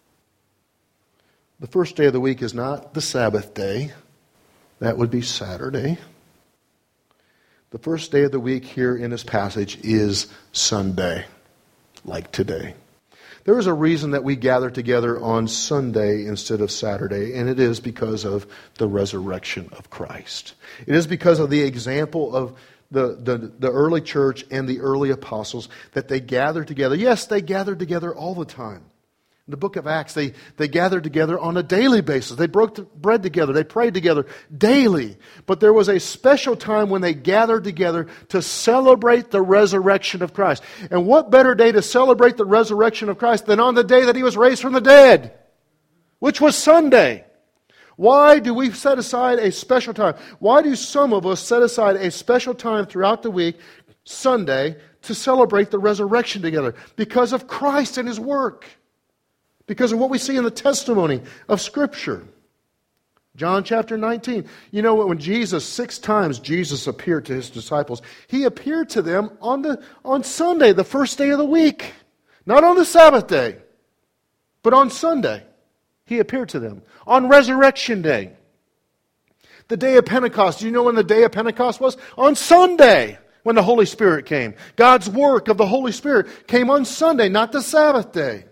The first day of the week is not the Sabbath day. That would be Saturday. The first day of the week here in this passage is Sunday, like today. There is a reason that we gather together on Sunday instead of Saturday, and it is because of the resurrection of Christ. It is because of the example of the, the, the early church and the early apostles that they gathered together. Yes, they gathered together all the time. In the book of Acts, they, they gathered together on a daily basis. They broke the bread together. They prayed together daily. But there was a special time when they gathered together to celebrate the resurrection of Christ. And what better day to celebrate the resurrection of Christ than on the day that He was raised from the dead, which was Sunday. Why do we set aside a special time? Why do some of us set aside a special time throughout the week, Sunday, to celebrate the resurrection together? Because of Christ and His work. Because of what we see in the testimony of Scripture. John chapter nineteen. You know what? When Jesus, six times Jesus appeared to His disciples. He appeared to them on, the, on Sunday, the first day of the week. Not on the Sabbath day, but on Sunday. He appeared to them. On Resurrection Day. The day of Pentecost. Do you know when the day of Pentecost was? On Sunday, when the Holy Spirit came. God's work of the Holy Spirit came on Sunday, not the Sabbath day.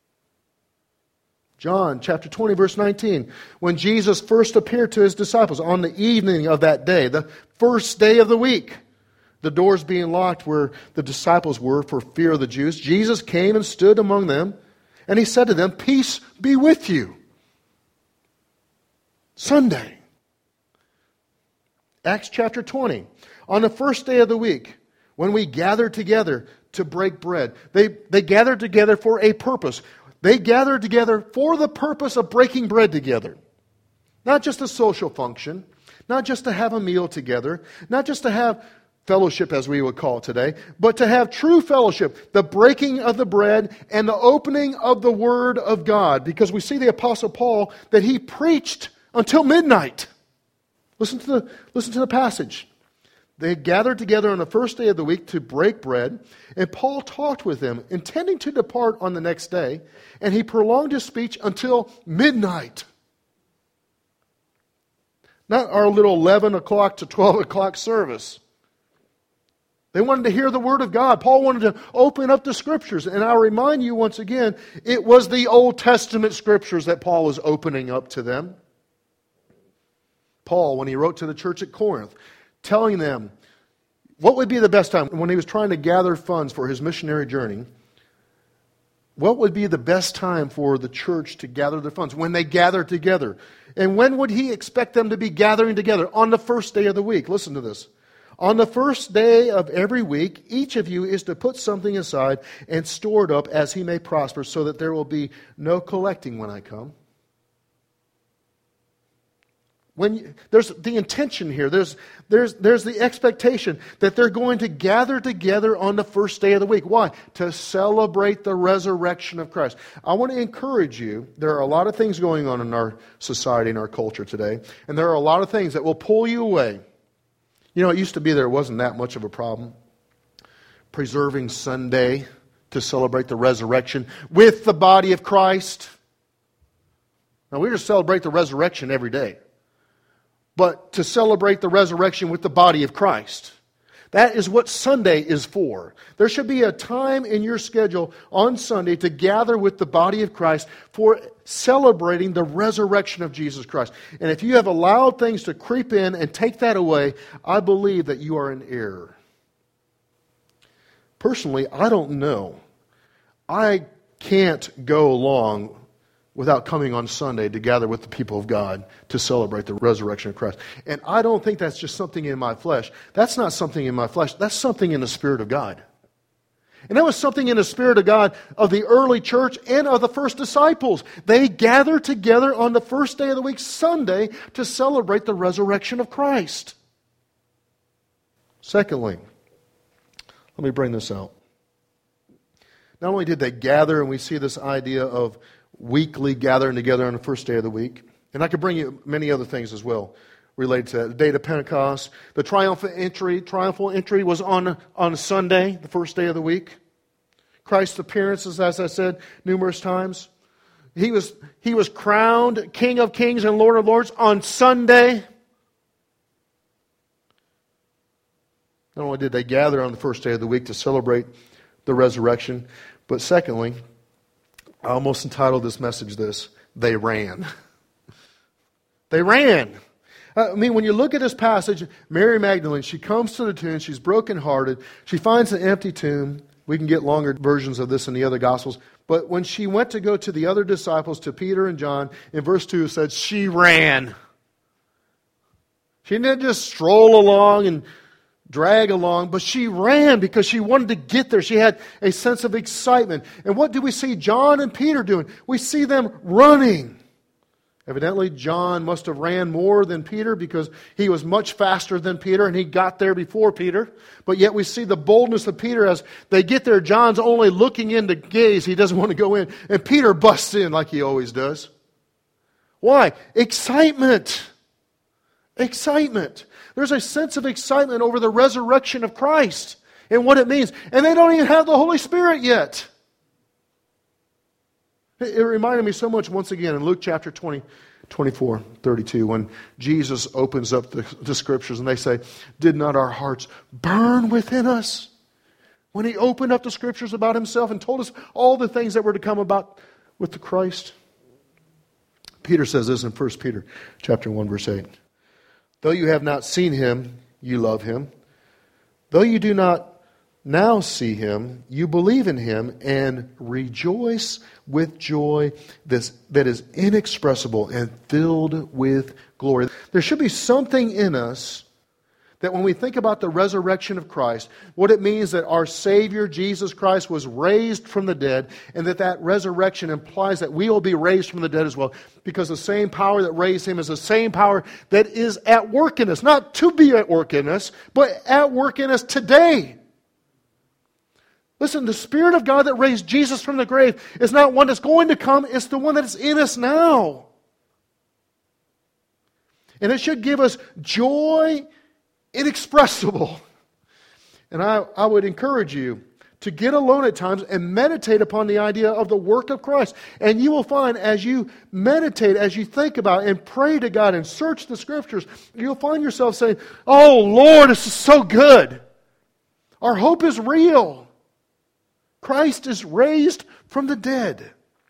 John chapter twenty, verse nineteen. When Jesus first appeared to His disciples on the evening of that day, the first day of the week, the doors being locked where the disciples were for fear of the Jews, Jesus came and stood among them, and He said to them, "Peace be with you." Sunday. Acts chapter twenty. On the first day of the week, when we gathered together to break bread, they, they gathered together for a purpose. They gathered together for the purpose of breaking bread together. Not just a social function, not just to have a meal together, not just to have fellowship as we would call it today, but to have true fellowship, the breaking of the bread and the opening of the Word of God. Because we see the Apostle Paul that he preached until midnight. Listen to the, listen to the passage. They gathered together on the first day of the week to break bread, and Paul talked with them, intending to depart on the next day, and he prolonged his speech until midnight. Not our little eleven o'clock to twelve o'clock service. They wanted to hear the Word of God. Paul wanted to open up the Scriptures. And I'll remind you once again, it was the Old Testament Scriptures that Paul was opening up to them. Paul, when he wrote to the church at Corinth, telling them what would be the best time when he was trying to gather funds for his missionary journey. What would be the best time for the church to gather their funds? When they gathered together. And when would he expect them to be gathering together? On the first day of the week. Listen to this. On the first day of every week, each of you is to put something aside and store it up as he may prosper, so that there will be no collecting when I come. When you, there's the intention here, there's, there's, there's the expectation that they're going to gather together on the first day of the week. Why? To celebrate the resurrection of Christ. I want to encourage you, there are a lot of things going on in our society, in our culture today, and there are a lot of things that will pull you away. You know, it used to be there wasn't that much of a problem. Preserving Sunday to celebrate the resurrection with the body of Christ. Now, we just celebrate the resurrection every day. But to celebrate the resurrection with the body of Christ. That is what Sunday is for. There should be a time in your schedule on Sunday to gather with the body of Christ for celebrating the resurrection of Jesus Christ. And if you have allowed things to creep in and take that away, I believe that you are in error. Personally, I don't know. I can't go along without coming on Sunday to gather with the people of God to celebrate the resurrection of Christ. And I don't think that's just something in my flesh. That's not something in my flesh. That's something in the Spirit of God. And that was something in the Spirit of God of the early church and of the first disciples. They gathered together on the first day of the week, Sunday, to celebrate the resurrection of Christ. Secondly, let me bring this out. Not only did they gather, and we see this idea of weekly gathering together on the first day of the week. And I could bring you many other things as well. related to that. The day of Pentecost. The triumphant entry, triumphal entry was on, on Sunday, the first day of the week. Christ's appearances, as I said numerous times. He was, he was crowned King of Kings and Lord of Lords on Sunday. Not only did they gather on the first day of the week to celebrate the resurrection, but secondly, I almost entitled this message this, they ran. They ran. I mean, when you look at this passage, Mary Magdalene, she comes to the tomb, she's brokenhearted, she finds an empty tomb. We can get longer versions of this in the other Gospels. But when she went to go to the other disciples, to Peter and John, in verse two it said, she ran. She didn't just stroll along and drag along, but she ran because she wanted to get there. She had a sense of excitement. And what do we see John and Peter doing? We see them running. Evidently, John must have ran more than Peter because he was much faster than Peter and he got there before Peter. But yet we see the boldness of Peter as they get there. John's only looking in to gaze. He doesn't want to go in. And Peter busts in like he always does. Why? Excitement. Excitement. There's a sense of excitement over the resurrection of Christ and what it means. And they don't even have the Holy Spirit yet. It reminded me so much once again in Luke chapter twenty, twenty-four, thirty-two, when Jesus opens up the, the Scriptures and they say, did not our hearts burn within us? When He opened up the Scriptures about Himself and told us all the things that were to come about with the Christ. Peter says this in First Peter chapter one, verse eight. Though you have not seen Him, you love Him. Though you do not now see Him, you believe in Him and rejoice with joy this, that is inexpressible and filled with glory. There should be something in us that when we think about the resurrection of Christ, what it means that our Savior, Jesus Christ, was raised from the dead, and that that resurrection implies that we will be raised from the dead as well, because the same power that raised Him is the same power that is at work in us. Not to be at work in us, but at work in us today. Listen, the Spirit of God that raised Jesus from the grave is not one that's going to come, it's the one that is in us now. And it should give us joy inexpressible. And I, I would encourage you to get alone at times and meditate upon the idea of the work of Christ. And you will find as you meditate, as you think about and pray to God and search the Scriptures, you'll find yourself saying, oh Lord, this is so good. Our hope is real. Christ is raised from the dead.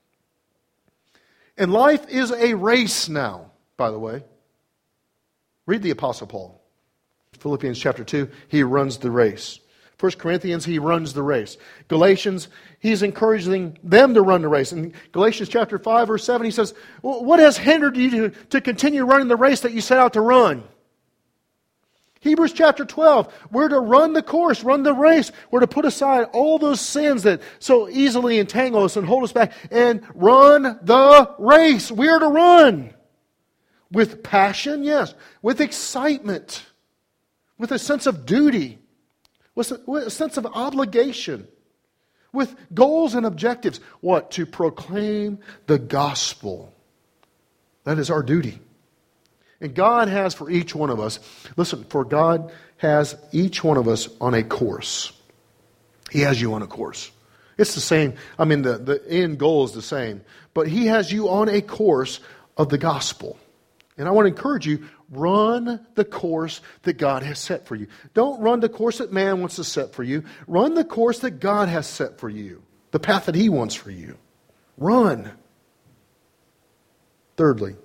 And life is a race now, by the way. Read the Apostle Paul. Philippians chapter two, he runs the race. First Corinthians, he runs the race. Galatians, he's encouraging them to run the race. In Galatians chapter five, verse seven, he says, what has hindered you to, to continue running the race that you set out to run? Hebrews chapter twelve, we're to run the course, run the race. We're to put aside all those sins that so easily entangle us and hold us back and run the race. We're to run with passion, yes, with excitement, with a sense of duty, with a, with a sense of obligation, with goals and objectives. What? To proclaim the gospel. That is our duty. And God has for each one of us, listen, for God has each one of us on a course. He has you on a course. It's the same. I mean, the, the end goal is the same. But He has you on a course of the gospel. And I want to encourage you, run the course that God has set for you. Don't run the course that man wants to set for you. Run the course that God has set for you. The path that He wants for you. Run. Thirdly,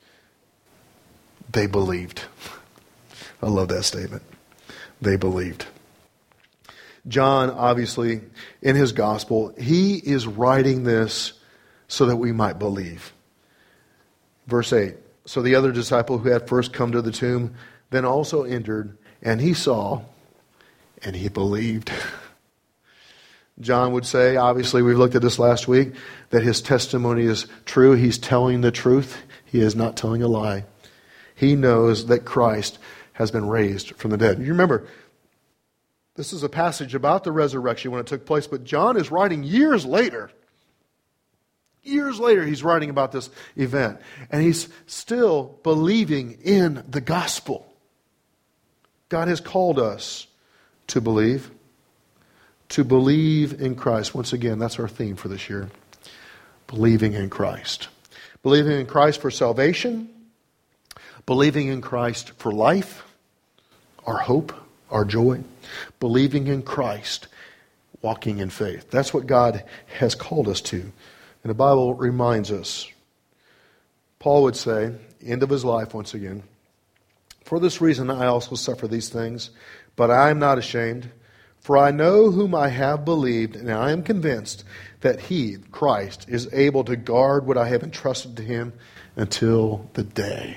they believed. I love that statement. They believed. John, obviously, in his gospel, he is writing this so that we might believe. Verse eight. So the other disciple who had first come to the tomb then also entered, and he saw, and he believed. John would say, obviously we've looked at this last week, that his testimony is true. He's telling the truth. He is not telling a lie. He knows that Christ has been raised from the dead. You remember, this is a passage about the resurrection when it took place, but John is writing years later. Years later, he's writing about this event. And he's still believing in the gospel. God has called us to believe. To believe in Christ. Once again, that's our theme for this year. Believing in Christ. Believing in Christ for salvation. Believing in Christ for life. Our hope, our joy. Believing in Christ. Walking in faith. That's what God has called us to. And the Bible reminds us. Paul would say, end of his life once again, for this reason I also suffer these things, but I am not ashamed, for I know whom I have believed, and I am convinced that he, Christ, is able to guard what I have entrusted to him until the day.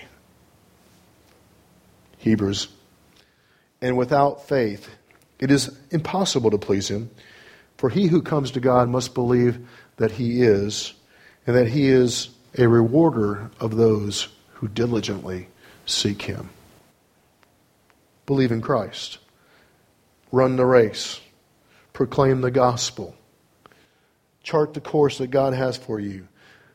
Hebrews. And without faith, it is impossible to please him, for he who comes to God must believe that he is, and that he is a rewarder of those who diligently seek him. Believe in Christ. Run the race. Proclaim the gospel. Chart the course that God has for you.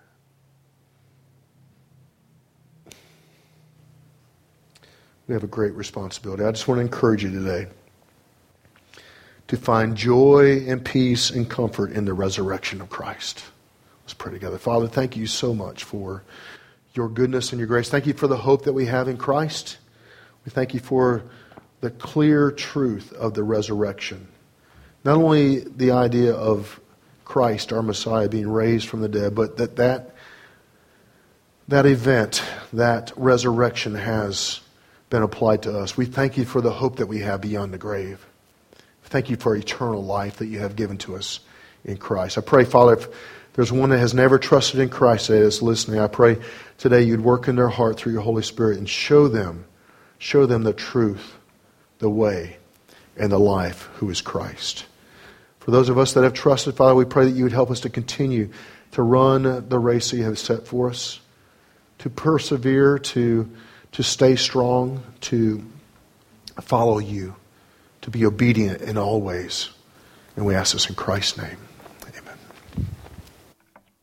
We have a great responsibility. I just want to encourage you today to find joy and peace and comfort in the resurrection of Christ. Let's pray together. Father, thank you so much for your goodness and your grace. Thank you for the hope that we have in Christ. We thank you for the clear truth of the resurrection. Not only the idea of Christ, our Messiah, being raised from the dead, but that that, that event, that resurrection has been applied to us. We thank you for the hope that we have beyond the grave. Thank you for eternal life that you have given to us in Christ. I pray, Father, if there's one that has never trusted in Christ that is listening, I pray today you'd work in their heart through your Holy Spirit and show them, show them the truth, the way, and the life who is Christ. For those of us that have trusted, Father, we pray that you would help us to continue to run the race that you have set for us, to persevere, to, to stay strong, to follow you, to be obedient in all ways. And we ask this in Christ's name.